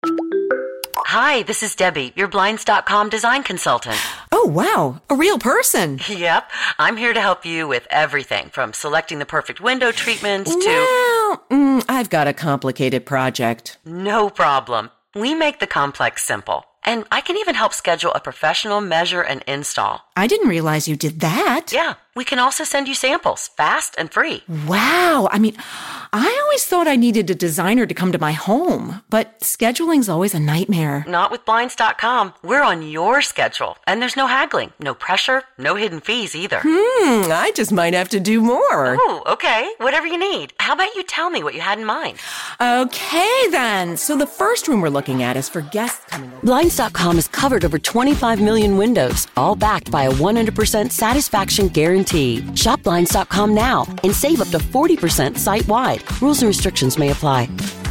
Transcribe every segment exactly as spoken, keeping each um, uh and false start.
Hi, this is Debbie, your Blinds dot com design consultant. Oh, wow. A real person. Yep. I'm here to help you with everything from selecting the perfect window treatments to... Well, mm, I've got a complicated project. No problem. We make the complex simple. And I can even help schedule a professional measure and install. I didn't realize you did that. Yeah. We can also send you samples, fast and free. Wow. I mean, I always thought I needed a designer to come to my home, but scheduling's always a nightmare. Not with Blinds dot com. We're on your schedule, and there's no haggling, no pressure, no hidden fees either. Hmm, I just might have to do more. Oh, okay. Whatever you need. How about you tell me what you had in mind? Okay, then. So the first room we're looking at is for guests coming over. Blinds dot com has covered over twenty-five million windows, all backed by a one hundred percent satisfaction guarantee. Shop Blinds dot com now and save up to forty percent site-wide. Rules and restrictions may apply.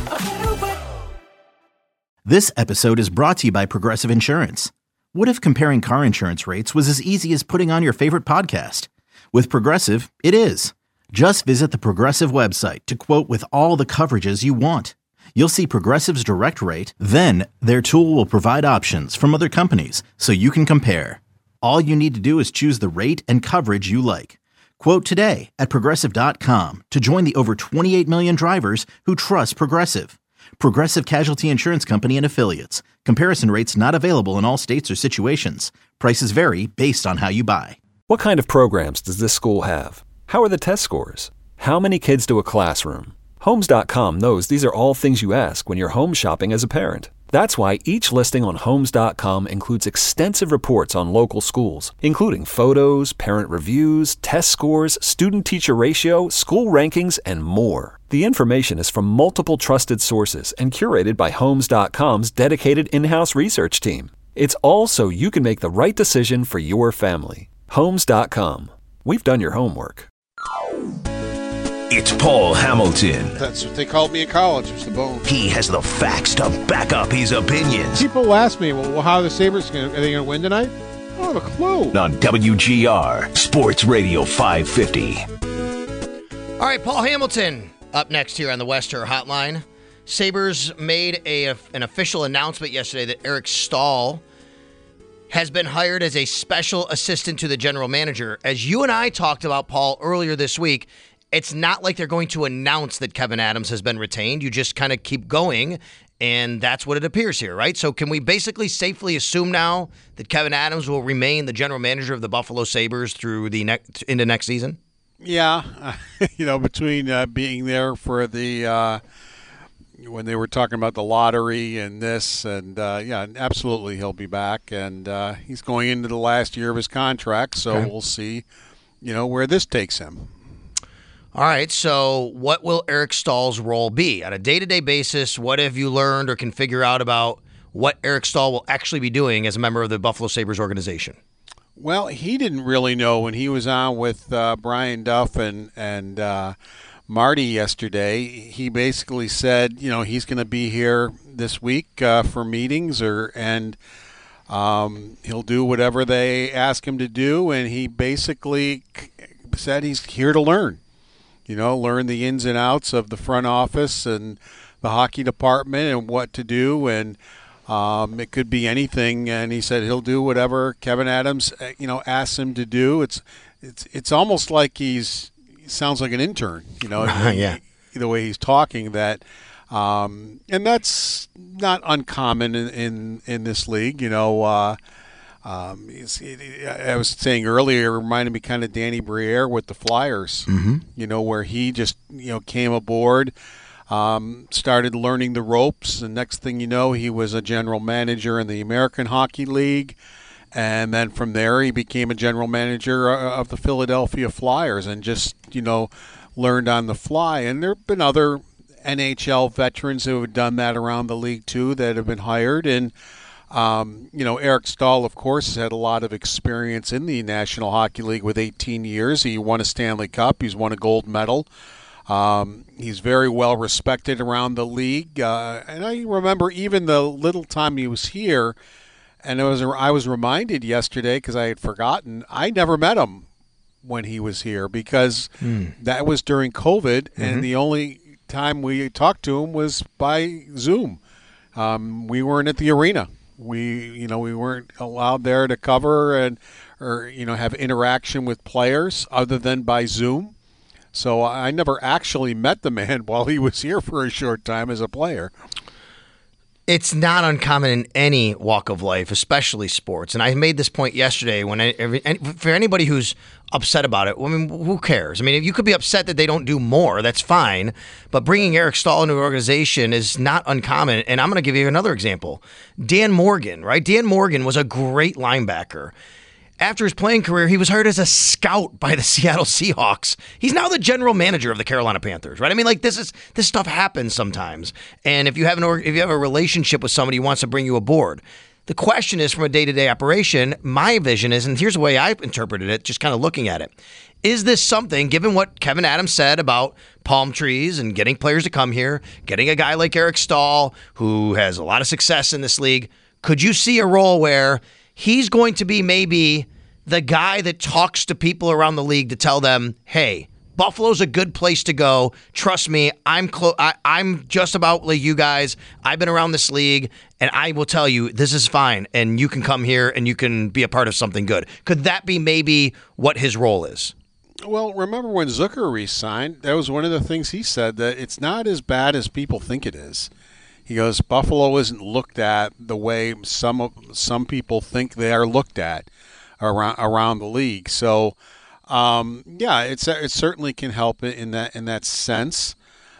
This episode is brought to you by Progressive Insurance. What if comparing car insurance rates was as easy as putting on your favorite podcast? With Progressive, it is. Just visit the Progressive website to quote with all the coverages you want. You'll see Progressive's direct rate, then their tool will provide options from other companies so you can compare. All you need to do is choose the rate and coverage you like. Quote today at Progressive dot com to join the over twenty-eight million drivers who trust Progressive. Progressive Casualty Insurance Company and Affiliates. Comparison rates not available in all states or situations. Prices vary based on how you buy. What kind of programs does this school have? How are the test scores? How many kids do a classroom? Homes dot com knows these are all things you ask when you're home shopping as a parent. That's why each listing on Homes dot com includes extensive reports on local schools, including photos, parent reviews, test scores, student-teacher ratio, school rankings, and more. The information is from multiple trusted sources and curated by Homes dot com's dedicated in-house research team. It's all so you can make the right decision for your family. Homes dot com. We've done your homework. It's Paul Hamilton. That's what they called me in college, was the bone. He has the facts to back up his opinions. People ask me, well, how are the Sabres going to, are they going to win tonight? I don't have a clue. On W G R, Sports Radio five fifty. All right, Paul Hamilton up next here on the Wester Hotline. Sabres made a an official announcement yesterday that Eric Staal has been hired as a special assistant to the general manager. As you and I talked about, Paul, earlier this week, it's not like they're going to announce that Kevin Adams has been retained. You just kind of keep going, and that's what it appears here, right? So can we basically safely assume now that Kevin Adams will remain the general manager of the Buffalo Sabres through the next into next season? Yeah, uh, you know, between uh, being there for the uh, when they were talking about the lottery and this, and uh, yeah, absolutely he'll be back, and uh, he's going into the last year of his contract, so okay. We'll see, you know, where this takes him. All right, so what will Eric Staal's role be? On a day-to-day basis, what have you learned or can figure out about what Eric Staal will actually be doing as a member of the Buffalo Sabres organization? Well, he didn't really know when he was on with uh, Brian Duff and, and uh, Marty yesterday. He basically said, you know, he's going to be here this week uh, for meetings, or and um, he'll do whatever they ask him to do, and he basically said he's here to learn. You know, learn the ins and outs of the front office and the hockey department and what to do. And um, it could be anything. And he said he'll do whatever Kevin Adams, you know, asks him to do. It's it's it's almost like he's he sounds like an intern, you know, yeah. the way he's talking. That um, and that's not uncommon in, in, in this league, you know. Uh, Um, it's, it, I was saying earlier, it reminded me kind of Danny Briere with the Flyers, mm-hmm. you know, where he just, you know, came aboard, um, started learning the ropes, and next thing you know, he was a general manager in the American Hockey League, and then from there he became a general manager of the Philadelphia Flyers, and just, you know, learned on the fly. And there have been other N H L veterans who have done that around the league too that have been hired. And Um, you know, Eric Staal, of course, has had a lot of experience in the National Hockey League with eighteen years. He won a Stanley Cup. He's won a gold medal. Um, he's very well respected around the league. Uh, and I remember even the little time he was here, and it was I was reminded yesterday because I had forgotten, I never met him when he was here because mm. that was during COVID, mm-hmm. and the only time we talked to him was by Zoom. um, we weren't at the arena. We, you know, we weren't allowed there to cover and, or, you know, have interaction with players other than by Zoom. So I never actually met the man while he was here for a short time as a player. It's not uncommon in any walk of life, especially sports. And I made this point yesterday when I, every, for anybody who's upset about it, I mean, who cares? I mean, if you could be upset that they don't do more, that's fine. But bringing Eric Staal into an organization is not uncommon. And I'm going to give you another example. Dan Morgan, right? Dan Morgan was a great linebacker. After his playing career, he was hired as a scout by the Seattle Seahawks. He's now the general manager of the Carolina Panthers, right? I mean, like this is this stuff happens sometimes. And if you have an or, if you have a relationship with somebody who wants to bring you aboard, the question is from a day-to-day operation. My vision is, and here's the way I interpreted it, just kind of looking at it. Is this something, given what Kevin Adams said about palm trees and getting players to come here, getting a guy like Eric Staal who has a lot of success in this league? Could you see a role where he's going to be maybe the guy that talks to people around the league to tell them, hey, Buffalo's a good place to go. Trust me, I'm clo- I- I'm just about like you guys. I've been around this league, and I will tell you this is fine, and you can come here and you can be a part of something good. Could that be maybe what his role is? Well, remember when Zucker re-signed, that was one of the things he said, that it's not as bad as people think it is. He goes, Buffalo isn't looked at the way some of, some people think they are looked at around around the league. So, um, yeah, it's it certainly can help in that in that sense.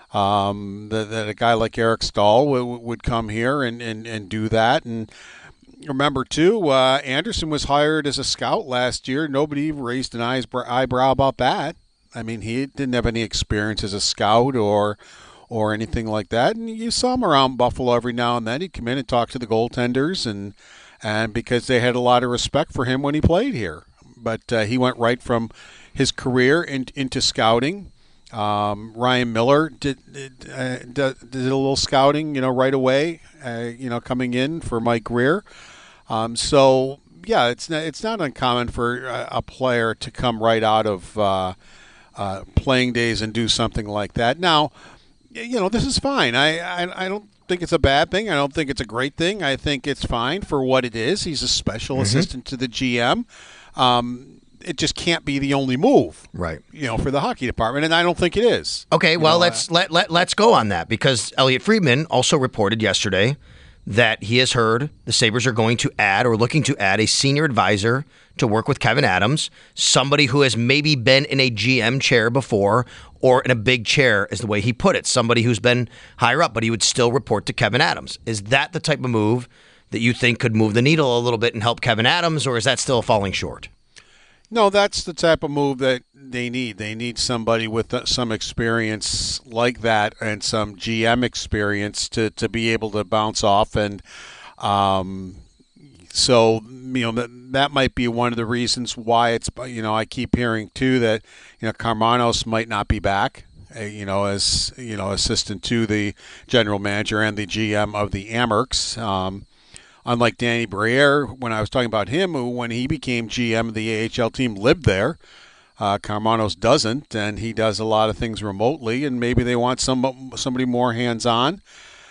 Um, that, that a guy like Eric Staal w- would come here and, and, and do that. And remember too, uh, Anderson was hired as a scout last year. Nobody raised an eyebrow about that. I mean, he didn't have any experience as a scout or. or anything like that. And you saw him around Buffalo every now and then. He'd come in and talk to the goaltenders, and and because they had a lot of respect for him when he played here. But uh, he went right from his career in, into scouting. Um, Ryan Miller did did, uh, did a little scouting, you know, right away, uh, you know, coming in for Mike Greer. Um, so, yeah, it's not, it's not uncommon for a, a player to come right out of uh, uh, playing days and do something like that. Now, you know, this is fine. I, I I don't think it's a bad thing. I don't think it's a great thing. I think it's fine for what it is. He's a special mm-hmm. assistant to the G M. Um, it just can't be the only move, right? You know, for the hockey department, and I don't think it is. Okay, you well, know, let's uh, let let let's go on that, because Elliot Friedman also reported yesterday that he has heard the Sabres are going to add or looking to add a senior advisor to work with Kevin Adams, somebody who has maybe been in a G M chair before or in a big chair, is the way he put it, somebody who's been higher up, but he would still report to Kevin Adams. Is that the type of move that you think could move the needle a little bit and help Kevin Adams, or is that still falling short? No, that's the type of move that they need. They need somebody with some experience like that and some G M experience to, to be able to bounce off. And um, so, you know, that, that might be one of the reasons why it's, you know, I keep hearing, too, that, you know, Karmanos might not be back, uh, you know, as, you know, assistant to the general manager and the G M of the Amerks. Um Unlike Danny Briere, when I was talking about him, who when he became G M of the A H L team lived there, uh, Karmanos doesn't, and he does a lot of things remotely, and maybe they want some somebody more hands-on.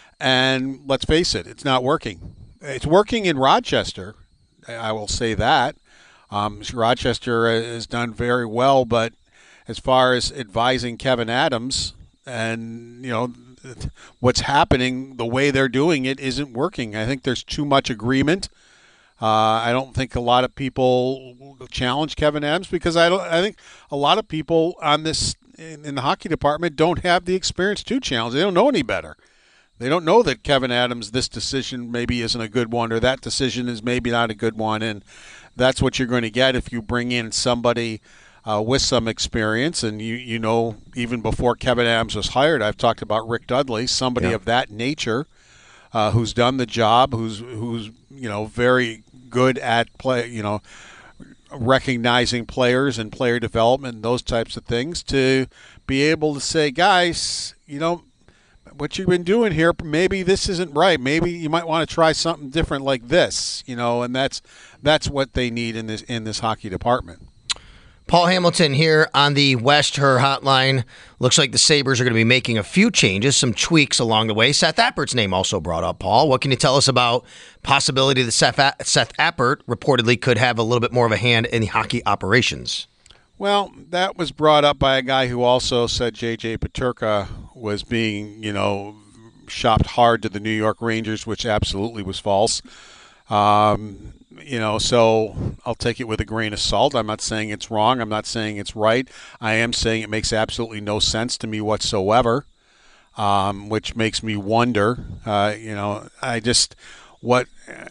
And let's face it, it's not working. It's working in Rochester, I will say that. Um, Rochester has done very well, but as far as advising Kevin Adams and, you know, what's happening, the way they're doing it isn't working. I think there's too much agreement. Uh, I don't think a lot of people challenge Kevin Adams because I don't. I think a lot of people on this in, in the hockey department don't have the experience to challenge. They don't know any better. They don't know that Kevin Adams, this decision maybe isn't a good one, or that decision is maybe not a good one, and that's what you're going to get if you bring in somebody Uh, with some experience. And you you know, even before Kevin Adams was hired, I've talked about Rick Dudley, somebody yeah. of that nature, uh, who's done the job, who's who's you know very good at play, you know, recognizing players and player development and those types of things, to be able to say, guys, you know, what you've been doing here, maybe this isn't right. Maybe you might want to try something different like this, you know, and that's that's what they need in this in this hockey department. Paul Hamilton here on the West Her Hotline. Looks like the Sabres are going to be making a few changes, some tweaks along the way. Seth Appert's name also brought up, Paul. What can you tell us about possibility that Seth, a- Seth Appert reportedly could have a little bit more of a hand in the hockey operations? Well, that was brought up by a guy who also said J J Peterka was being, you know, shopped hard to the New York Rangers, which absolutely was false. Um, you know, so I'll take it with a grain of salt. I'm not saying it's wrong. I'm not saying it's right. I am saying it makes absolutely no sense to me whatsoever, um, which makes me wonder, uh, you know, I just, what,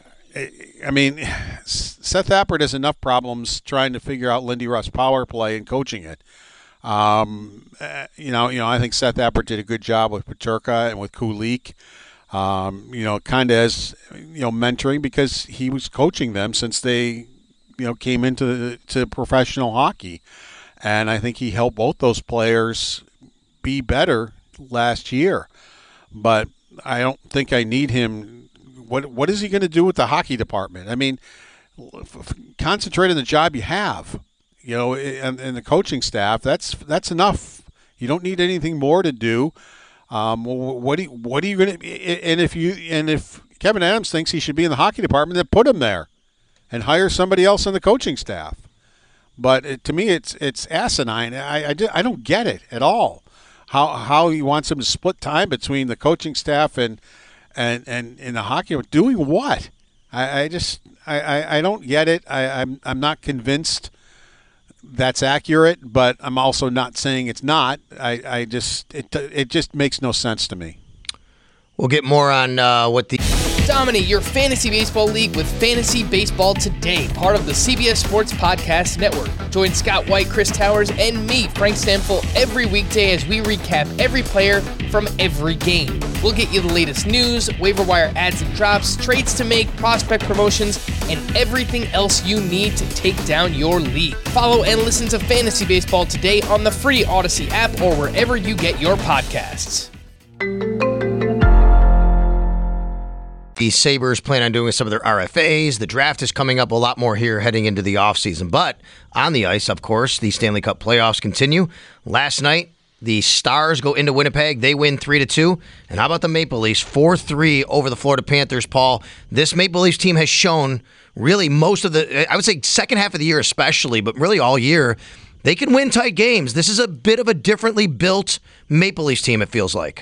I mean, Seth Appert has enough problems trying to figure out Lindy Ruff's power play and coaching it. Um, you know, you know, I think Seth Appert did a good job with Peterka and with Kulik. Um, you know, kind of as, you know, mentoring because he was coaching them since they, you know, came into to professional hockey. And I think he helped both those players be better last year. But I don't think I need him. What What is he going to do with the hockey department? I mean, f- concentrate on the job you have, you know, and, and the coaching staff. That's that's enough. You don't need anything more to do. Um, what do you, what are you going to? And if you and if Kevin Adams thinks he should be in the hockey department, then put him there, and hire somebody else on the coaching staff. But it, to me, it's it's asinine. I, I, I don't get it at all. How how he wants him to split time between the coaching staff and and and in the hockey, doing what? I, I just I, I, I don't get it. I, I'm I'm not convinced that's accurate, but I'm also not saying it's not. I, I just it it just makes no sense to me. We'll get more on uh, what the Dominate your fantasy baseball league with Fantasy Baseball Today, part of the C B S Sports Podcast Network. Join Scott White, Chris Towers, and me, Frank Stanfill, every weekday as we recap every player from every game. We'll get you the latest news, waiver wire ads and drops, trades to make, prospect promotions, and everything else you need to take down your league. Follow and listen to Fantasy Baseball Today on the free Odyssey app or wherever you get your podcasts. The Sabres plan on doing some of their R F As. The draft is coming up, a lot more here heading into the offseason. But on the ice, of course, the Stanley Cup playoffs continue. Last night, the Stars go into Winnipeg. They win three to two. And how about the Maple Leafs? four three over the Florida Panthers, Paul. This Maple Leafs team has shown really most of the, I would say second half of the year especially, but really all year, they can win tight games. This is a bit of a differently built Maple Leafs team, it feels like.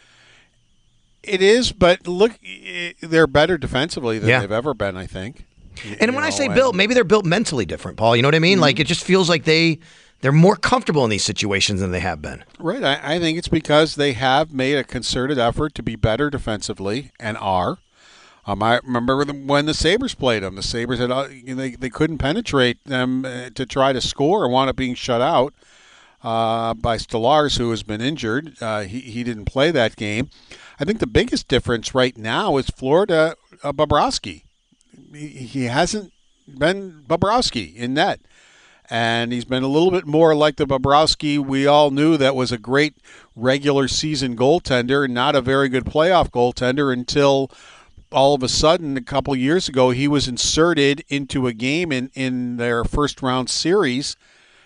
It is, but look, they're better defensively than yeah. they've ever been, I think. And you when know, I say and, built, maybe they're built mentally different, Paul. You know what I mean? Mm-hmm. Like, it just feels like they, they're more comfortable in these situations than they have been. Right. I, I think it's because they have made a concerted effort to be better defensively and are. Um, I remember when the Sabres played them. The Sabres, had you know, they, they couldn't penetrate them to try to score and wound up being shut out uh, by Stolarz, who has been injured. Uh, he, he didn't play that game. I think the biggest difference right now is Florida uh, Bobrovsky. He, he hasn't been Bobrovsky in net. And he's been a little bit more like the Bobrovsky we all knew that was a great regular season goaltender and not a very good playoff goaltender until all of a sudden a couple years ago he was inserted into a game in, in their first round series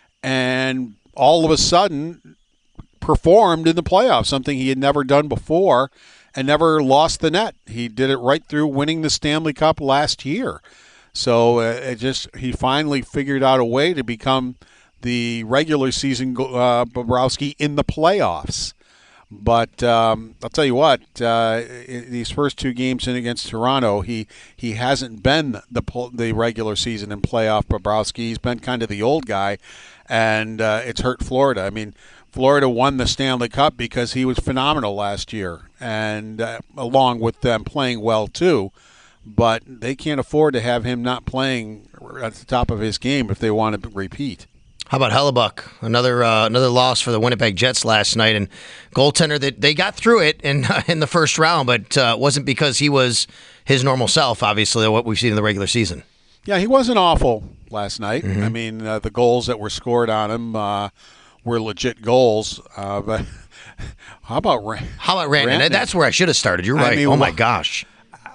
and all of a sudden performed in the playoffs, something he had never done before and never lost the net. He did it right through winning the Stanley Cup last year. So uh, it just he finally figured out a way to become the regular season uh, Bobrovsky in the playoffs. But um, I'll tell you what, uh, these first two games in against Toronto, he he hasn't been the the regular season and playoff Bobrovsky. He's been kind of the old guy, and uh, it's hurt Florida. I mean, Florida won the Stanley Cup because he was phenomenal last year, and uh, along with them playing well too. But they can't afford to have him not playing at the top of his game if they want to repeat. How about Hellebuck? Another uh, another loss for the Winnipeg Jets last night, and goaltender that they got through it in in the first round, but uh, wasn't because he was his normal self. Obviously, what we've seen in the regular season. Yeah, he wasn't awful last night. Mm-hmm. I mean, uh, the goals that were scored on him uh, were legit goals. Uh, but how about Ran- how about Rantanen? That's where I should have started. You're right. I mean, oh my gosh.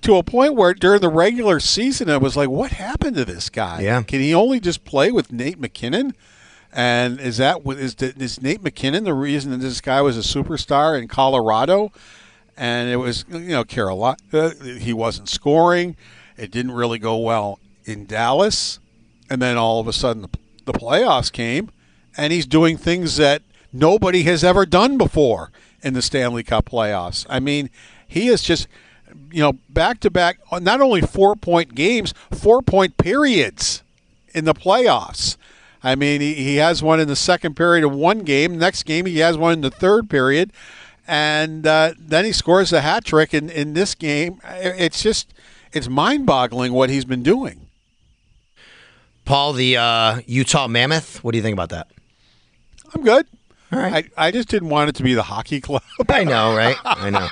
to a point where during the regular season, I was like, what happened to this guy? Yeah. Can he only just play with Nate McKinnon? And is that is, the, is Nate McKinnon the reason that this guy was a superstar in Colorado? And it was, you know, Carolina. He wasn't scoring. It didn't really go well in Dallas. And then all of a sudden the, the playoffs came, and he's doing things that nobody has ever done before in the Stanley Cup playoffs. I mean, he is just, you know, back-to-back, not only four-point games, four-point periods in the playoffs. I mean, he, he has one in the second period of one game. Next game, he has one in the third period. And uh, then he scores a hat trick in, in this game. It's just, it's mind-boggling what he's been doing. Paul, the uh, Utah Mammoth, what do you think about that? I'm good. All right. I, I just didn't want it to be the hockey club. I know, right? I know.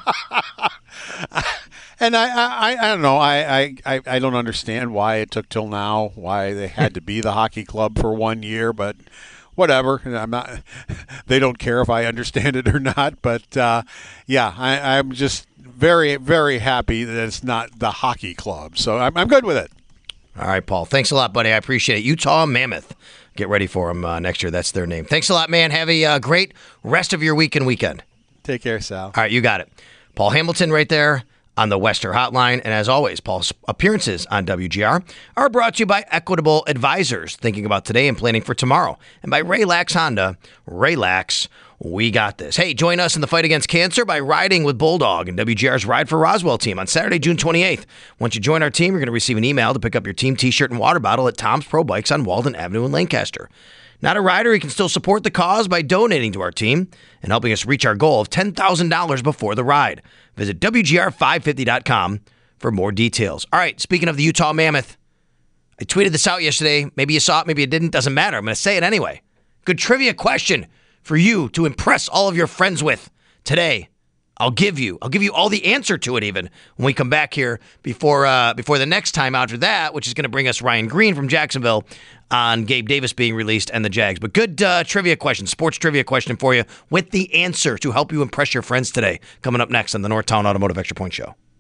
And I, I, I don't know. I, I, I don't understand why it took till now, why they had to be the hockey club for one year, but whatever. I'm not. They don't care if I understand it or not. But uh, yeah, I, I'm just very, very happy that it's not the hockey club. So I'm, I'm good with it. All right, Paul. Thanks a lot, buddy. I appreciate it. Utah Mammoth. Get ready for them uh, next year. That's their name. Thanks a lot, man. Have a uh, great rest of your week and weekend. Take care, Sal. All right, you got it. Paul Hamilton right there on the Wester Hotline. And as always, Paul's appearances on W G R are brought to you by Equitable Advisors, thinking about today and planning for tomorrow. And by Raylax Honda. Raylax, we got this. Hey, join us in the fight against cancer by riding with Bulldog and W G R's Ride for Roswell team on Saturday, June twenty-eighth. Once you join our team, you're going to receive an email to pick up your team t-shirt and water bottle at Tom's Pro Bikes on Walden Avenue in Lancaster. Not a rider, you can still support the cause by donating to our team and helping us reach our goal of ten thousand dollars before the ride. Visit W G R five fifty dot com for more details. All right, speaking of the Utah Mammoth, I tweeted this out yesterday. Maybe you saw it, maybe you didn't. Doesn't matter. I'm going to say it anyway. Good trivia question for you to impress all of your friends with today. I'll give you. I'll give you all the answer to it even when we come back here before uh, before the next time after that, which is going to bring us Ryan Green from Jacksonville on Gabe Davis being released and the Jags. But good uh, trivia question, sports trivia question for you with the answer to help you impress your friends today. Coming up next on the Northtown Automotive Extra Point Show.